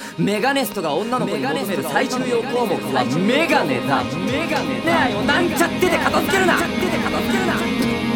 メガネストが女の子に求める最重要項目はメガネだ。恋愛をなんちゃってで片付けるな。